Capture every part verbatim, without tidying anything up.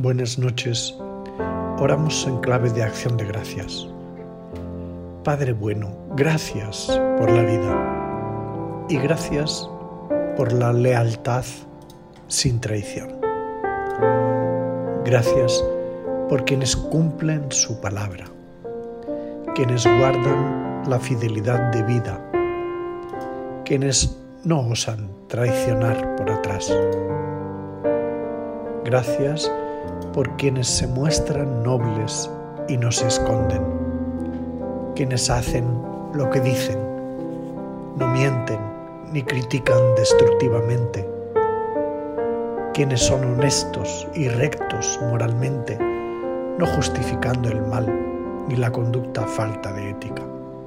buenas noches. Oramos en clave de acción de gracias. Padre bueno, gracias por la vida y gracias por la lealtad sin traición. Gracias por quienes cumplen su palabra, quienes guardan la fidelidad de vida, quienes no osan traicionar por atrás. Gracias por quienes se muestran nobles y no se esconden, quienes hacen lo que dicen, no mienten ni critican destructivamente, quienes son honestos y rectos moralmente, no justificando el mal ni la conducta falta de ética.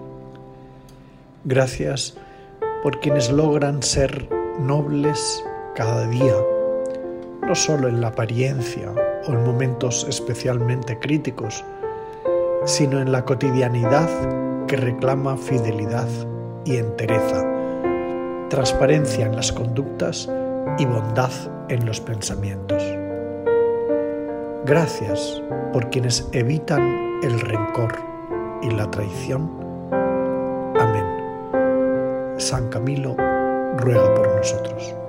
Gracias por quienes logran ser nobles cada día, no solo en la apariencia o en momentos especialmente críticos, sino en la cotidianidad que reclama fidelidad y entereza, transparencia en las conductas y bondad en los pensamientos. Gracias por quienes evitan el rencor y la traición. Amén. San Camilo ruega por nosotros.